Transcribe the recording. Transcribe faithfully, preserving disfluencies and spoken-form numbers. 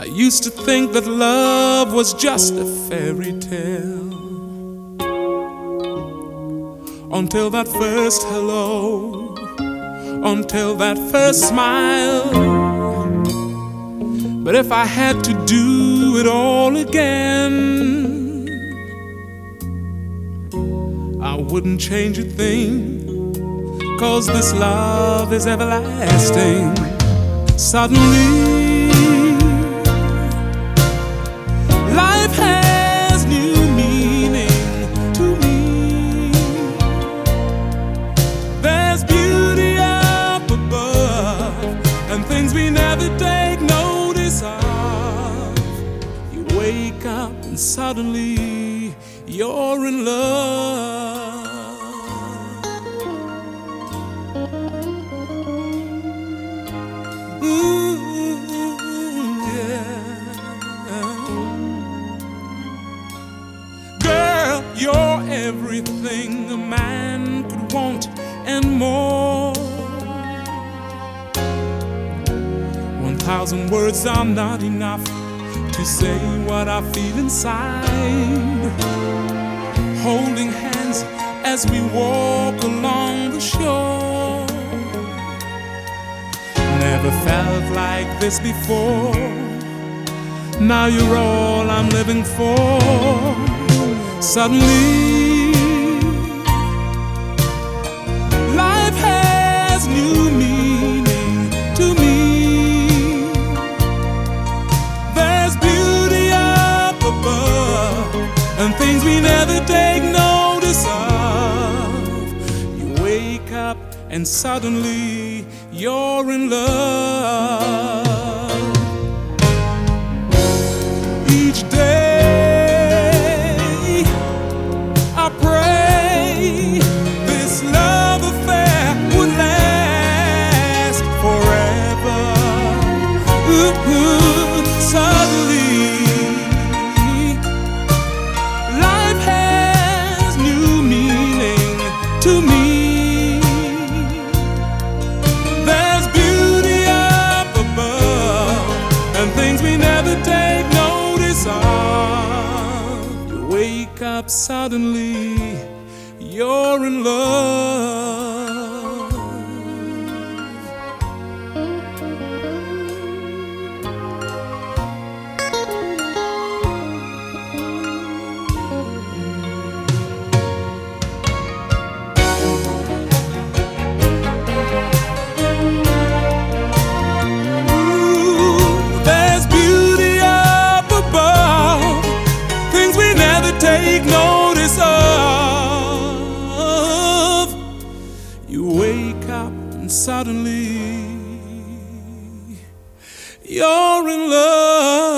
I used to think that love was just a fairy tale, until that first hello, until that first smile. But if I had to do it all again, I wouldn't change a thing, 'cause this love is everlasting. Suddenly life has new meaning to me. There's beauty up above and things we never take notice of. You wake up and suddenly you're in love. Ooh, yeah. Girl, you're everything a man could want and more. One thousand words are not enough to say what I feel inside. Holding hands as we walk along the shore. Never felt like this before. Now you're all I'm living for. Suddenly life has new meaning to me. There's beauty up above and things we never take notice of. You wake up and suddenly you're in love. Each day I pray this love affair would last forever. Ooh, ooh, suddenly life has new meaning to me. Take notice of. You wake up suddenly, you're in love. Take notice of. You wake up and suddenly you're in love.